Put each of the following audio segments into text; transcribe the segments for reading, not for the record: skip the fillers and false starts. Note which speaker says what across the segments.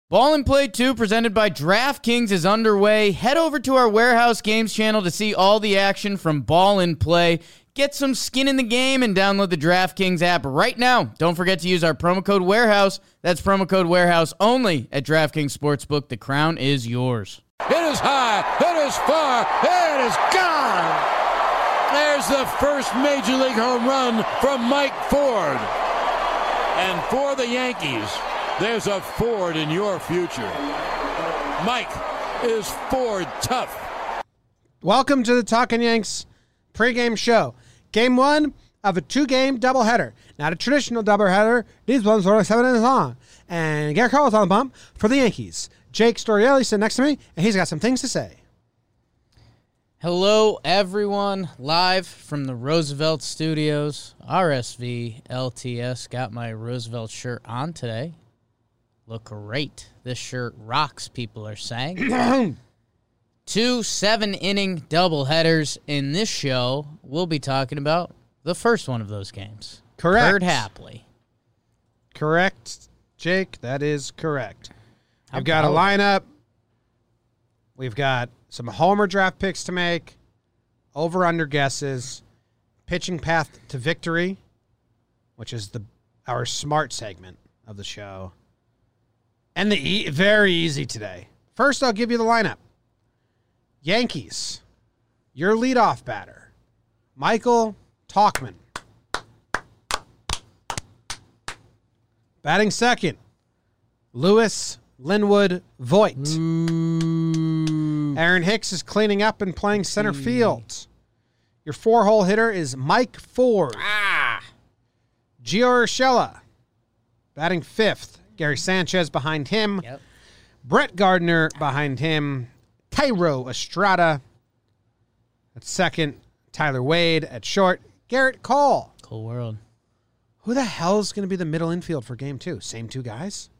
Speaker 1: Ball and Play 2 presented by DraftKings is underway. Head over to our Warehouse Games channel to see all the action from Ball and Play. Get some skin in the game and download the DraftKings app right now. Don't forget to use our promo code Warehouse. That's promo code Warehouse only at DraftKings Sportsbook. The crown is yours.
Speaker 2: It is high, it is far, it is gone! There's the first Major League home run from Mike Ford. And for the Yankees, there's a Ford in your future. Mike is Ford tough.
Speaker 3: Welcome to the Talkin' Yanks pregame show. Game one of a two-game doubleheader. Not a traditional doubleheader. These ones are 7 innings long. And Garrett Cole is on the bump for the Yankees. Jake Storielli sitting next to me, and he's got some things to say.
Speaker 1: Hello, everyone. Live from the Roosevelt Studios. RSV LTS. Got my Roosevelt shirt on today. Look great. This shirt rocks, people are saying. 2 7-inning doubleheaders in this show. We'll be talking about the first one of those games.
Speaker 3: Correct.
Speaker 1: Bird Hapley.
Speaker 3: Correct, Jake. That is correct. We've got a lineup. We've got some homer draft picks to make, over-under guesses, pitching path to victory, which is our smart segment of the show. And very easy today. First, I'll give you the lineup. Yankees, your leadoff batter, Michael Tauchman. Batting second, Lewis Linwood Voit. Aaron Hicks is cleaning up and playing center field. Your 4-hole hitter is Mike Ford. Gio Urshela batting fifth. Gary Sanchez behind him.
Speaker 1: Yep.
Speaker 3: Brett Gardner behind him. Thairo Estrada at second. Tyler Wade at short. Garrett Cole.
Speaker 1: Cool world.
Speaker 3: Who the hell is going to be the middle infield for game two? Same two guys?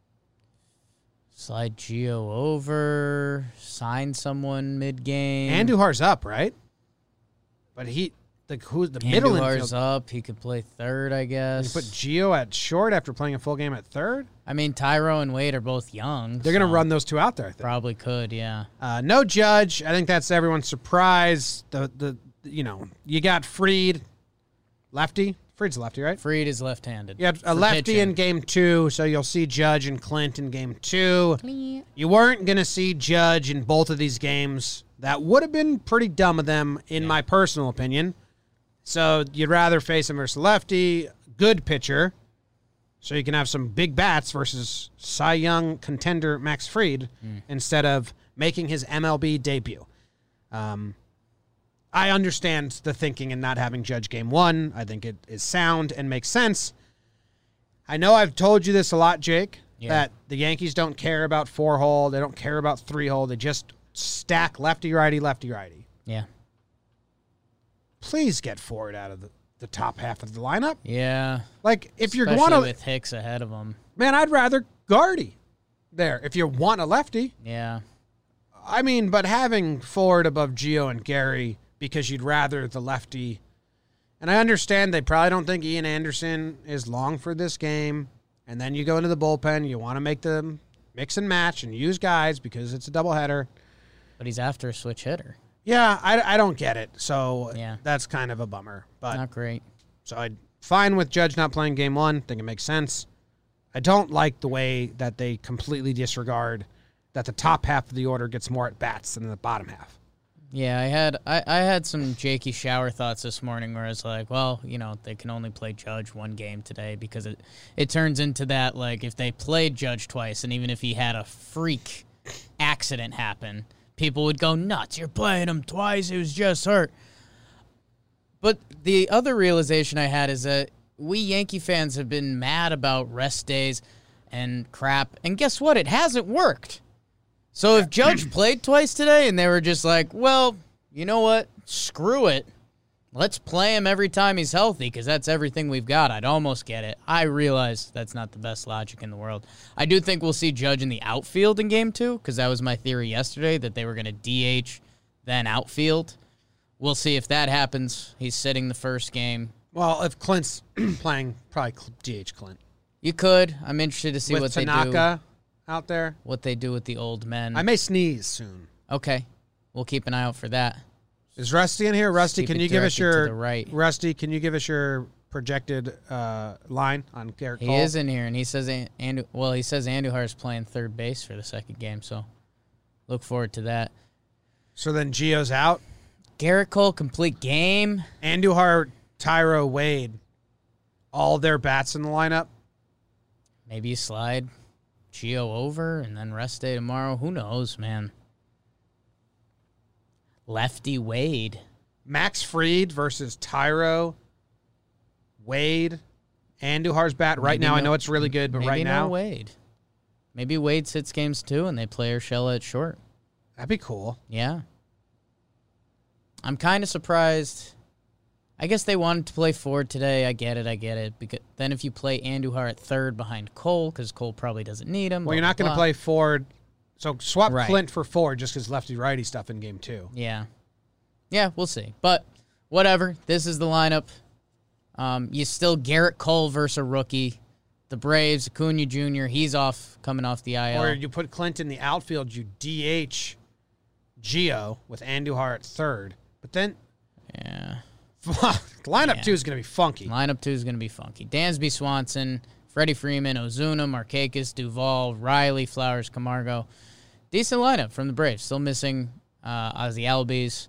Speaker 1: Slide Gio over. Sign someone mid-game.
Speaker 3: Andujar's up, right? But who's the middle
Speaker 1: Andujar's
Speaker 3: infield?
Speaker 1: up. He could play third, I guess.
Speaker 3: You put Gio at short after playing a full game at third?
Speaker 1: I mean, Tyro and Wade are both young.
Speaker 3: They're going to run those two out there, I think.
Speaker 1: Probably could, yeah.
Speaker 3: No Judge. I think that's everyone's surprise. You got Fried, lefty. Fried's a lefty, right?
Speaker 1: Fried is left-handed.
Speaker 3: You had a lefty
Speaker 1: pitching.
Speaker 3: in game two, so you'll see Judge and Clint in game two. You weren't going to see Judge in both of these games. That would have been pretty dumb of them, in my personal opinion. So you'd rather face him versus lefty, good pitcher, so you can have some big bats versus Cy Young contender Max Fried instead of making his MLB debut. I understand the thinking in not having Judge game one. I think it is sound and makes sense. I know I've told you this a lot, Jake, that the Yankees don't care about 4-hole. They don't care about 3-hole. They just stack lefty-righty, lefty-righty.
Speaker 1: Yeah.
Speaker 3: Please get Ford out of the top half of the lineup.
Speaker 1: Yeah.
Speaker 3: Like, if you're
Speaker 1: Especially
Speaker 3: going to...
Speaker 1: with Hicks ahead of him.
Speaker 3: Man, I'd rather Gardy there if you want a lefty.
Speaker 1: Yeah.
Speaker 3: I mean, but having Ford above Gio and Gary because you'd rather the lefty. And I understand they probably don't think Ian Anderson is long for this game. And then you go into the bullpen. You want to make them mix and match and use guys because it's a doubleheader.
Speaker 1: But he's after a switch hitter.
Speaker 3: Yeah, I don't get it. So
Speaker 1: Yeah.
Speaker 3: that's kind of a bummer. But
Speaker 1: Not great.
Speaker 3: So I'm fine with Judge not playing game one. Think it makes sense. I don't like the way that they completely disregard that the top half of the order gets more at bats than the bottom half.
Speaker 1: Yeah, I had some Jakey shower thoughts this morning where I was like, well, they can only play Judge one game today because it turns into that, like, if they played Judge twice and even if he had a freak accident happen, people would go nuts. You're playing him twice. He was just hurt. But the other realization I had is that we Yankee fans have been mad about rest days and crap. And guess what? It hasn't worked. So if Judge played twice today and they were just like, well, you know what? Screw it. Let's play him every time he's healthy because that's everything we've got. I'd almost get it. I realize that's not the best logic in the world. I do think we'll see Judge in the outfield in Game 2 because that was my theory yesterday that they were going to DH, then outfield. We'll see if that happens. He's sitting the first game.
Speaker 3: Well, if Clint's playing, probably DH Clint.
Speaker 1: You could. I'm interested to see
Speaker 3: with
Speaker 1: what
Speaker 3: Tanaka,
Speaker 1: they do.
Speaker 3: out there.
Speaker 1: What they do with the old men.
Speaker 3: I may sneeze soon.
Speaker 1: Okay. We'll keep an eye out for that.
Speaker 3: Is Rusty in here? Rusty,
Speaker 1: Keep
Speaker 3: can
Speaker 1: it
Speaker 3: you give us
Speaker 1: directed to
Speaker 3: your
Speaker 1: the right.
Speaker 3: Rusty? Can you give us your projected line on Garrett Cole?
Speaker 1: He is in here, and he says Andujar is playing third base for the second game, so look forward to that.
Speaker 3: So then Gio's out.
Speaker 1: Garrett Cole, complete game.
Speaker 3: Andujar, Tyro, Wade, all their bats in the lineup.
Speaker 1: Maybe you slide Gio over and then rest day tomorrow. Who knows, man? Lefty Wade.
Speaker 3: Max Fried versus Tyro, Wade, Andujar's bat. Right now, I know it's really good, but right now,
Speaker 1: no Wade. Maybe Wade sits games too, and they play Urshela at short.
Speaker 3: That'd be cool.
Speaker 1: Yeah. I'm kind of surprised. I guess they wanted to play Ford today. I get it. Because then if you play Andujar at third behind Cole, because Cole probably doesn't need him.
Speaker 3: Well, you're not going to play Ford. So swap
Speaker 1: Right.
Speaker 3: Clint for Ford just because lefty-righty stuff in game 2.
Speaker 1: Yeah. Yeah, we'll see. But whatever. This is the lineup. You still Garrett Cole versus a rookie. The Braves, Acuna Jr., he's coming off the IL.
Speaker 3: Or you put Clint in the outfield, you DH Gio with Andujar at third. But then
Speaker 1: Yeah.
Speaker 3: lineup 2 is going to be funky.
Speaker 1: Lineup 2 is going to be funky. Dansby Swanson, Freddie Freeman, Ozuna, Markakis, Duvall, Riley, Flowers, Camargo. Decent lineup from the Braves. Still missing Ozzy Albies.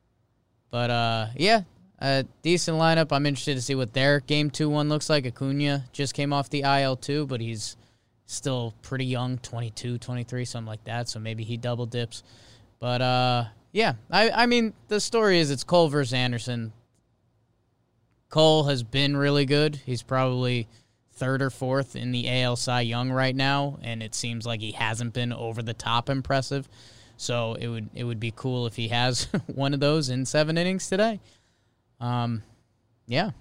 Speaker 1: But, decent lineup. I'm interested to see what their Game 2 one looks like. Acuna just came off the IL too, but he's still pretty young, 22, 23, something like that. So maybe he double dips. But, I mean, the story is it's Cole versus Anderson. Cole has been really good. He's probably third or fourth in the AL Cy Young right now, and it seems like he hasn't been over the top impressive. So it would be cool if he has one of those in 7 innings today. Yeah.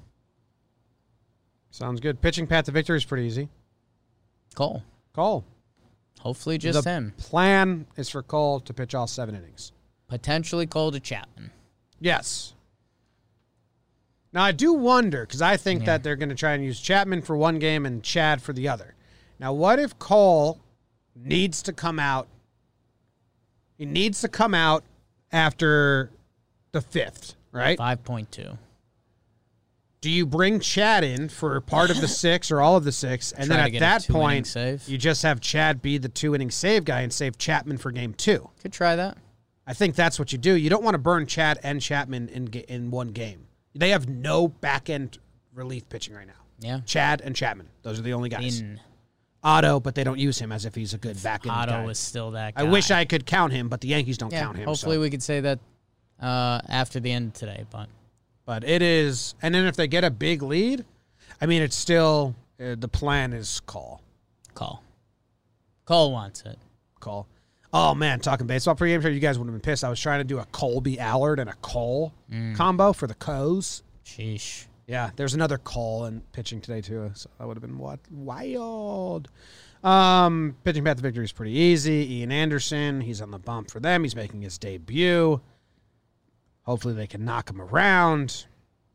Speaker 3: Sounds good. Pitching path to victory is pretty easy.
Speaker 1: Cole. Hopefully just him.
Speaker 3: Plan is for Cole to pitch all 7 innings.
Speaker 1: Potentially Cole to Chapman.
Speaker 3: Yes. Now, I do wonder, because I think that they're going to try and use Chapman for one game and Chad for the other. Now, what if Cole needs to come out? He needs to come out after the 5th, right?
Speaker 1: 5.2.
Speaker 3: Do you bring Chad in for part of the 6 or all of the 6, and
Speaker 1: Try to
Speaker 3: then
Speaker 1: get
Speaker 3: at
Speaker 1: a
Speaker 3: that
Speaker 1: 2-inning
Speaker 3: point,
Speaker 1: save?
Speaker 3: you just have Chad be the 2-inning save guy and save Chapman for game 2?
Speaker 1: Could try that.
Speaker 3: I think that's what you do. You don't want to burn Chad and Chapman in one game. They have no back-end relief pitching right now.
Speaker 1: Yeah.
Speaker 3: Chad and Chapman. Those are the only guys.
Speaker 1: In
Speaker 3: Otto, but they don't use him as if he's a good back-end guy.
Speaker 1: Otto is still that guy.
Speaker 3: I wish I could count him, but the Yankees don't count him.
Speaker 1: Hopefully
Speaker 3: so.
Speaker 1: we could say that after the end today.
Speaker 3: But it is, and then if they get a big lead, I mean, it's still, the plan is call.
Speaker 1: Cole wants it.
Speaker 3: Call. Oh, man, talking baseball pregame show, you guys would have been pissed. I was trying to do a Colby Allard and a Cole combo for the Coes.
Speaker 1: Sheesh.
Speaker 3: Yeah, there's another Cole in pitching today, too, so that would have been wild. Pitching path to victory is pretty easy. Ian Anderson, he's on the bump for them. He's making his debut. Hopefully they can knock him around.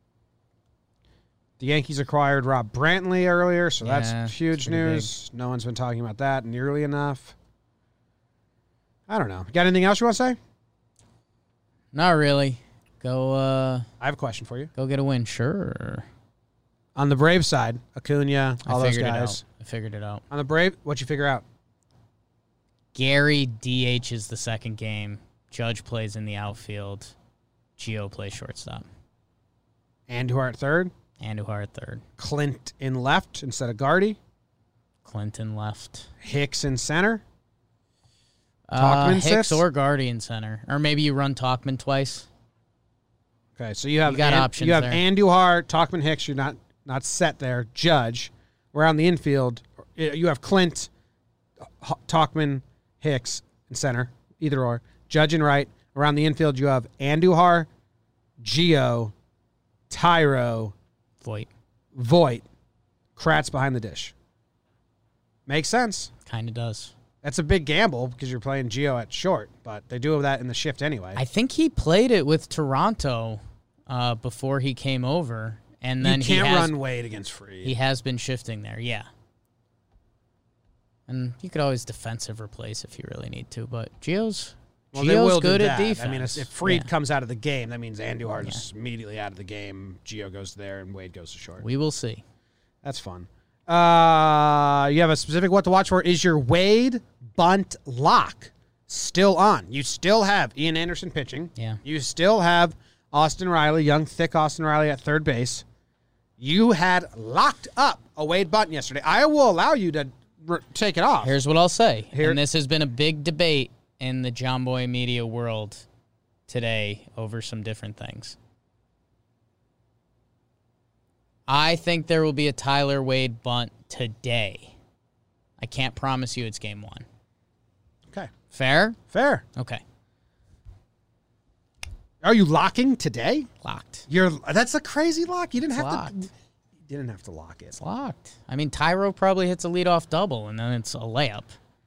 Speaker 3: The Yankees acquired Rob Brantley earlier, so that's huge news. No one's been talking about that nearly enough. I don't know. Got anything else you want to say?
Speaker 1: Not really. Go.
Speaker 3: I have a question for you.
Speaker 1: Go get a win. Sure.
Speaker 3: On the Braves side, Acuna, all those guys.
Speaker 1: I figured it out.
Speaker 3: On the Brave, what'd you figure out?
Speaker 1: Gary DH is the second game. Judge plays in the outfield. Gio plays shortstop.
Speaker 3: Andujar at third.
Speaker 1: Andujar at third.
Speaker 3: Clint in left instead of Gardy.
Speaker 1: Clinton left.
Speaker 3: Hicks in center. Tauchman
Speaker 1: Hicks
Speaker 3: sits?
Speaker 1: or Guardian center. Or maybe you run Tauchman twice.
Speaker 3: Okay, so you have
Speaker 1: got options
Speaker 3: you have
Speaker 1: there.
Speaker 3: Andujar, Tauchman, Hicks. You're not set there. Judge. Around the infield, you have Clint, Tauchman, Hicks in center. Either or. Judge in right. Around the infield, you have Andujar, Gio, Tyro, Voit, Kratz behind the dish. Makes sense.
Speaker 1: Kind of does.
Speaker 3: That's a big gamble because you're playing Gio at short, but they do have that in the shift anyway.
Speaker 1: I think he played it with Toronto before he came over, and then
Speaker 3: you can't run Wade against Fried.
Speaker 1: He has been shifting there, yeah. And you could always defensive replace if you really need to. But Gio's
Speaker 3: Well, they will
Speaker 1: good
Speaker 3: do
Speaker 1: at
Speaker 3: that.
Speaker 1: defense.
Speaker 3: I mean, if Freed
Speaker 1: Yeah.
Speaker 3: comes out of the game, that means Andujar is immediately out of the game. Gio goes there, and Wade goes to short.
Speaker 1: We will see.
Speaker 3: That's fun. You have a specific what to watch for. Is your Wade bunt lock still on? You still have Ian Anderson pitching.
Speaker 1: Yeah.
Speaker 3: You still have Austin Riley, young, thick Austin Riley at third base. You had locked up a Wade bunt yesterday. I will allow you to take it off.
Speaker 1: Here's what I'll say.
Speaker 3: Here-
Speaker 1: And this has been a big debate in the John Boy media world today over some different things. I think there will be a Tyler Wade bunt today. I can't promise you it's game 1.
Speaker 3: Okay.
Speaker 1: Fair?
Speaker 3: Fair.
Speaker 1: Okay.
Speaker 3: Are you locking today?
Speaker 1: Locked.
Speaker 3: That's a crazy lock. You didn't have
Speaker 1: locked.
Speaker 3: to. You didn't have to lock it.
Speaker 1: It's locked. I mean, Tyro probably hits a leadoff double, and then it's a layup.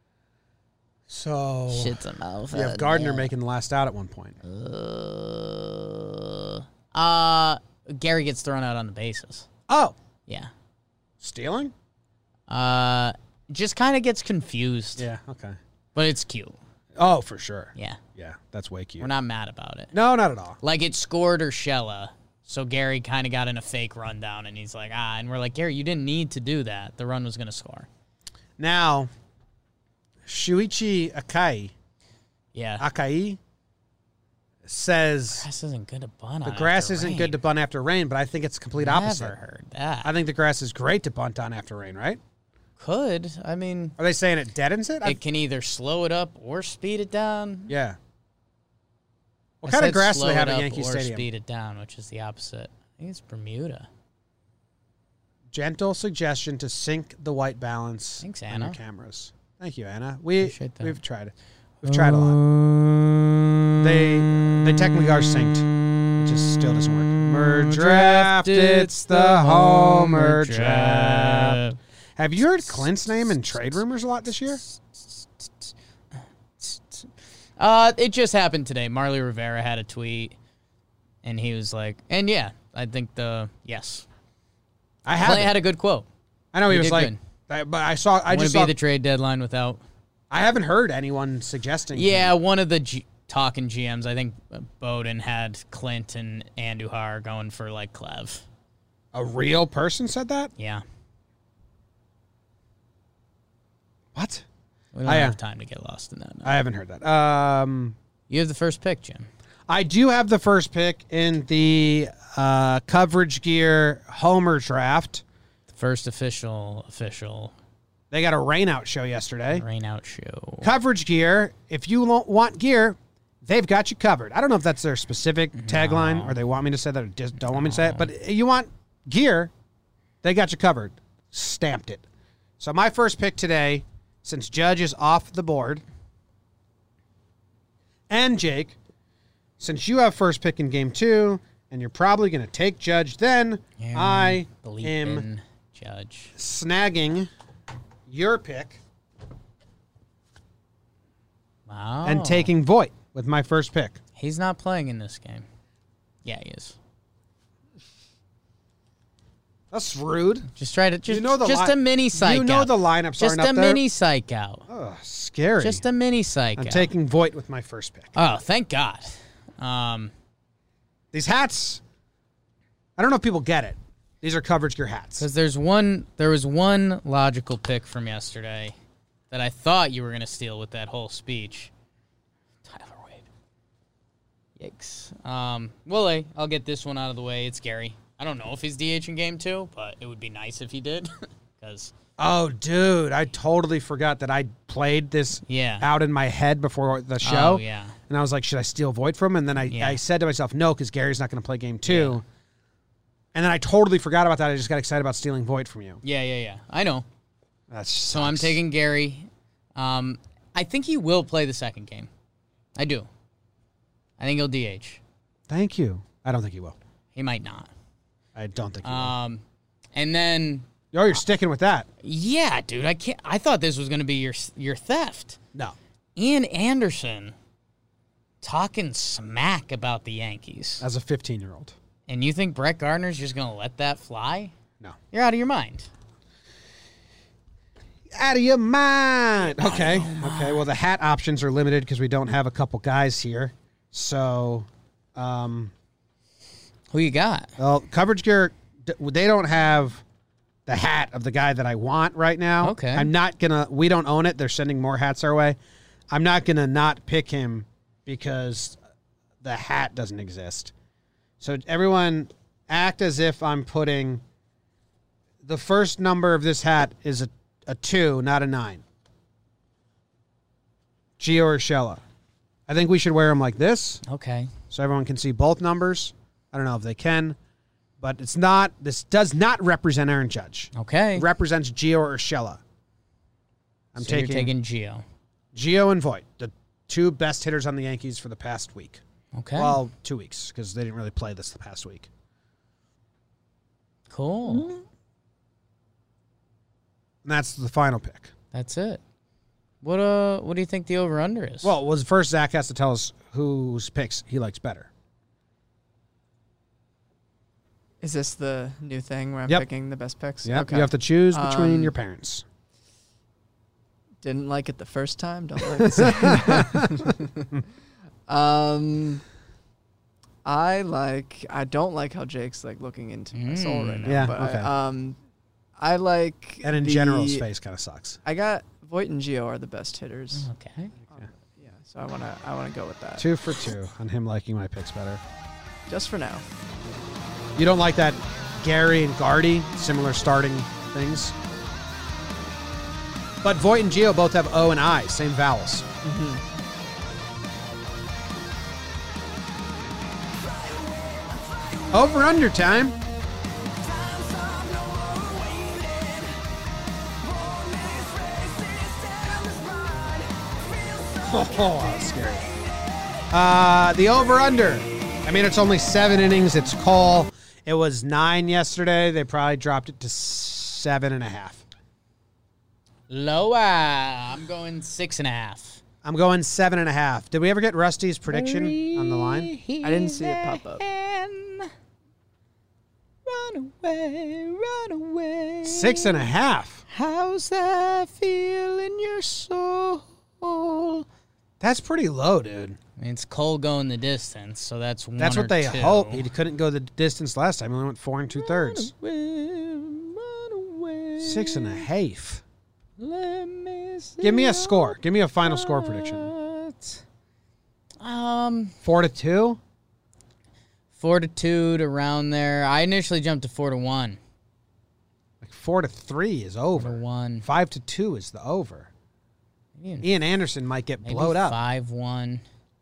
Speaker 3: So
Speaker 1: Shit's a mouth.
Speaker 3: you have Gardner making the last out at one point.
Speaker 1: Gary gets thrown out on the bases.
Speaker 3: Oh,
Speaker 1: Yeah.
Speaker 3: stealing?
Speaker 1: Just kind of gets confused.
Speaker 3: Yeah. Okay.
Speaker 1: But it's cute.
Speaker 3: Oh, for sure.
Speaker 1: Yeah.
Speaker 3: Yeah, that's way cute.
Speaker 1: We're not mad about it.
Speaker 3: No, not at all.
Speaker 1: Like it scored Urshela. So Gary kind of got in a fake rundown, and he's like, and we're like, Gary, you didn't need to do that. The run was going to score.
Speaker 3: Now, Shuichi
Speaker 1: Yeah.
Speaker 3: Akai says
Speaker 1: Grass isn't good to bunt
Speaker 3: the
Speaker 1: on
Speaker 3: grass
Speaker 1: after
Speaker 3: isn't
Speaker 1: rain.
Speaker 3: good to bunt after rain, but I think it's complete
Speaker 1: Never
Speaker 3: opposite.
Speaker 1: heard that.
Speaker 3: I think the grass is great to bunt on after rain, right?
Speaker 1: Could. I mean,
Speaker 3: Are they saying it deadens it?
Speaker 1: it can either slow it up or speed it down.
Speaker 3: Yeah. What
Speaker 1: I
Speaker 3: kind of
Speaker 1: said
Speaker 3: grass do
Speaker 1: slow
Speaker 3: they have
Speaker 1: it
Speaker 3: at
Speaker 1: up
Speaker 3: Yankee
Speaker 1: or
Speaker 3: Stadium?
Speaker 1: speed it down, which is the opposite. I think it's Bermuda.
Speaker 3: Gentle suggestion to sync the white balance
Speaker 1: Thanks,
Speaker 3: on
Speaker 1: Anna.
Speaker 3: your cameras. Thank you, Anna.
Speaker 1: Appreciate that.
Speaker 3: We've tried it. We've tried a lot. They technically are synced. It just still doesn't work. Homer draft, it's the Homer draft. Have you heard Clint's name in trade rumors a lot this year?
Speaker 1: It just happened today. Marley Rivera had a tweet, and he was like, and yeah, I think yes.
Speaker 3: I
Speaker 1: Clint
Speaker 3: have.
Speaker 1: had a good quote.
Speaker 3: I know he
Speaker 1: He
Speaker 3: was
Speaker 1: did
Speaker 3: like,
Speaker 1: good.
Speaker 3: but I saw. I
Speaker 1: Wouldn't
Speaker 3: just
Speaker 1: be
Speaker 3: saw.
Speaker 1: the trade deadline without.
Speaker 3: I haven't heard anyone suggesting.
Speaker 1: Yeah, one of the talking GMs, I think Bowden had Clint and Andujar going for like Clev.
Speaker 3: A real person said that.
Speaker 1: Yeah.
Speaker 3: What?
Speaker 1: We don't have time to get lost in that. No.
Speaker 3: I haven't heard that.
Speaker 1: You have the first pick, Jim.
Speaker 3: I do have the first pick in the Coverage Gear Homer draft.
Speaker 1: The first official
Speaker 3: They got a rainout show yesterday.
Speaker 1: rain out show.
Speaker 3: Coverage Gear, if you want gear, they've got you covered. I don't know if that's their specific tagline or they want me to say that or just don't want me to say it, but you want gear, they got you covered. Stamped it. So my first pick today, since Judge is off the board, and Jake, since you have first pick in game 2, and you're probably going to take Judge, then I am
Speaker 1: Judge
Speaker 3: snagging your pick and taking Voit with my first pick.
Speaker 1: He's not playing in this game. Yeah, he is.
Speaker 3: That's rude.
Speaker 1: Just try to just
Speaker 3: You know the
Speaker 1: just a mini psych.
Speaker 3: You know
Speaker 1: out.
Speaker 3: the lineups
Speaker 1: Just
Speaker 3: aren't up
Speaker 1: a
Speaker 3: there.
Speaker 1: mini psych out.
Speaker 3: Ugh, scary.
Speaker 1: Just a mini psych
Speaker 3: I'm
Speaker 1: out.
Speaker 3: taking Voit with my first pick.
Speaker 1: Oh, thank God.
Speaker 3: These hats, I don't know if people get it. These are Coverage Gear hats.
Speaker 1: Because there was one logical pick from yesterday that I thought you were going to steal with that whole speech. Tyler Wade. Yikes. Well, I'll get this one out of the way. It's Gary. I don't know if he's DH in game 2, but it would be nice if he did. Because
Speaker 3: Oh, dude, I totally forgot that I played this out in my head before the show.
Speaker 1: Oh, yeah.
Speaker 3: And I was like, should I steal Voit from him? And then I said to myself, no, because Gary's not going to play game 2. Yeah. And then I totally forgot about that. I just got excited about stealing Voit from you.
Speaker 1: Yeah. I know.
Speaker 3: So
Speaker 1: I'm taking Gary. I think he will play the second game. I do. I think he'll DH.
Speaker 3: Thank you. I don't think he will.
Speaker 1: He might not.
Speaker 3: I don't think he will.
Speaker 1: And then...
Speaker 3: Oh, you're sticking with that.
Speaker 1: Yeah, dude. I thought this was going to be your theft.
Speaker 3: No.
Speaker 1: Ian Anderson talking smack about the Yankees.
Speaker 3: As a 15-year-old.
Speaker 1: And you think Brett Gardner's just going to let that fly?
Speaker 3: No.
Speaker 1: You're out of your mind.
Speaker 3: Out of your mind. Okay. Okay. Well, the hat options are limited because we don't have a couple guys here. So,
Speaker 1: Who you got?
Speaker 3: well, Coverage Gear, they don't have the hat of the guy that I want right now.
Speaker 1: Okay.
Speaker 3: I'm not going to, we don't own it. They're sending more hats our way. I'm not going to not pick him because the hat doesn't exist. So everyone act as if I'm putting the first number of this hat is a 2, not a 9. Gio Urshela. I think we should wear them like this
Speaker 1: Okay.
Speaker 3: so everyone can see both numbers. I don't know if they can, but it's not. This does not represent Aaron Judge.
Speaker 1: Okay.
Speaker 3: It represents Gio Urshela. I'm
Speaker 1: So you're
Speaker 3: taking
Speaker 1: taking Gio.
Speaker 3: Gio and Voit, the 2 best hitters on the Yankees for the past week.
Speaker 1: Okay.
Speaker 3: Well, 2 weeks because they didn't really play this the past week.
Speaker 1: Cool.
Speaker 3: And that's the final pick.
Speaker 1: That's it. What do you think the over under is?
Speaker 3: Well, first Zach has to tell us whose picks he likes better.
Speaker 4: Is this the new thing where I'm
Speaker 3: Yep.
Speaker 4: picking the best picks?
Speaker 3: Yeah,
Speaker 4: Okay.
Speaker 3: you have to choose between your parents.
Speaker 4: Didn't like it the first time. Don't like the second. I don't like how Jake's like looking into my soul right now.
Speaker 3: Yeah,
Speaker 4: But
Speaker 3: okay.
Speaker 4: I like
Speaker 3: And in general, his face kind of sucks.
Speaker 4: I got Voit and Gio are the best hitters.
Speaker 1: okay.
Speaker 4: Yeah, so I wanna go with that.
Speaker 3: 2 for 2 on him liking my picks better.
Speaker 4: Just for now.
Speaker 3: You don't like that Gary and Gardy, similar starting things? But Voit and Gio both have O and I, same vowels. Over under time. Oh, that's scary. The over under. I mean, it's only 7 innings. It's Cole. It was 9 yesterday. They probably dropped it to 7.5.
Speaker 1: Lower. I'm going 6.5.
Speaker 3: I'm going 7.5. Did we ever get Rusty's prediction on the line?
Speaker 4: I didn't see it pop up.
Speaker 1: Run away.
Speaker 3: 6.5.
Speaker 1: How's that feel in your soul?
Speaker 3: That's pretty low, dude.
Speaker 1: I mean, it's Cole going the distance, so that's one.
Speaker 3: That's
Speaker 1: or
Speaker 3: what they
Speaker 1: 2.
Speaker 3: hope. He couldn't go the distance last time. He only went 4 2/3.
Speaker 1: Run away.
Speaker 3: 6.5.
Speaker 1: Let me
Speaker 3: Give me a score. Give me a final score prediction. 4-2.
Speaker 1: 4-2 to around there. I initially jumped to 4-1.
Speaker 3: Like 4-3 is over.
Speaker 1: 4-1.
Speaker 3: 5-2 is the over.
Speaker 1: Maybe
Speaker 3: Ian Anderson might get
Speaker 1: maybe
Speaker 3: blowed up.
Speaker 1: 5-1.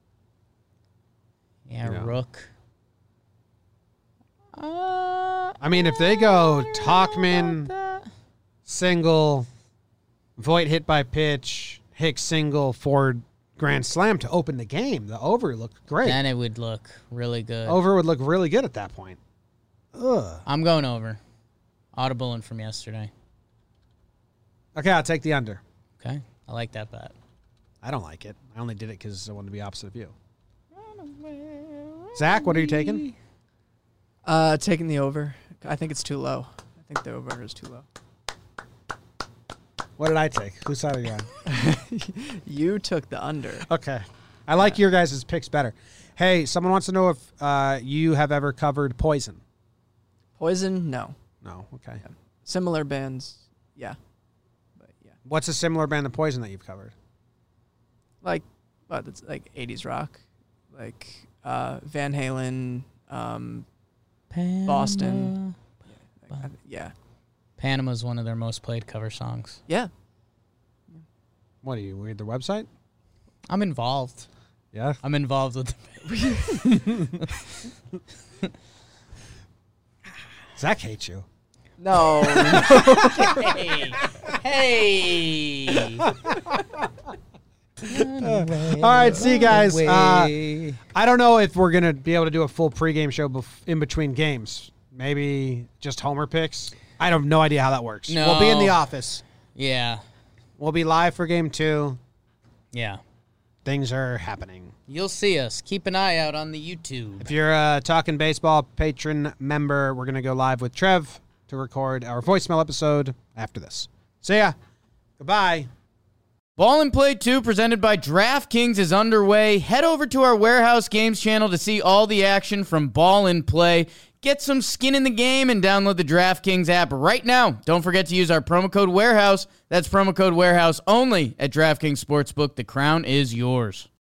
Speaker 1: Yeah,
Speaker 3: Yeah.
Speaker 1: Rook.
Speaker 3: I mean, if they go Talkman single, Voit hit by pitch, Hicks single, Ford grand slam to open the game, the over looked great.
Speaker 1: Then it would look really good.
Speaker 3: Over would look really good at that point. Ugh.
Speaker 1: I'm going over. Audible in from yesterday.
Speaker 3: Okay, I'll take the under.
Speaker 1: Okay, I like that bet.
Speaker 3: I don't like it. I only did it because I wanted to be opposite of you. Zach, what are you taking?
Speaker 4: Taking the over. I think it's too low. I think the over is too low.
Speaker 3: What did I take? Whose side are you on?
Speaker 4: You took the under.
Speaker 3: Okay. I like your guys' picks better. Hey, someone wants to know if you have ever covered Poison.
Speaker 4: Poison, no.
Speaker 3: No, okay.
Speaker 4: Similar bands, yeah. But yeah.
Speaker 3: What's a similar band to Poison that you've covered?
Speaker 4: Like, what? It's like 80s rock. Like Van Halen, Boston. Yeah.
Speaker 1: Panama's one of their most played cover songs.
Speaker 4: Yeah.
Speaker 3: What are you, read their website?
Speaker 1: I'm involved.
Speaker 3: Yeah.
Speaker 1: I'm involved with
Speaker 3: Zach hates you.
Speaker 4: No.
Speaker 1: Hey.
Speaker 3: All right, see you guys. I don't know if we're going to be able to do a full pregame show in between games. Maybe just Homer picks. I have no idea how that works.
Speaker 1: No.
Speaker 3: We'll be in the office.
Speaker 1: Yeah.
Speaker 3: We'll be live for game 2.
Speaker 1: Yeah.
Speaker 3: Things are happening.
Speaker 1: You'll see us. Keep an eye out on the YouTube.
Speaker 3: If you're a Talking Baseball patron member, we're going to go live with Trev to record our voicemail episode after this. See ya. Goodbye.
Speaker 1: Ball and Play 2 presented by DraftKings is underway. Head over to our Warehouse Games channel to see all the action from Ball and Play. Get some skin in the game and download the DraftKings app right now. Don't forget to use our promo code Warehouse. That's promo code Warehouse only at DraftKings Sportsbook. The crown is yours.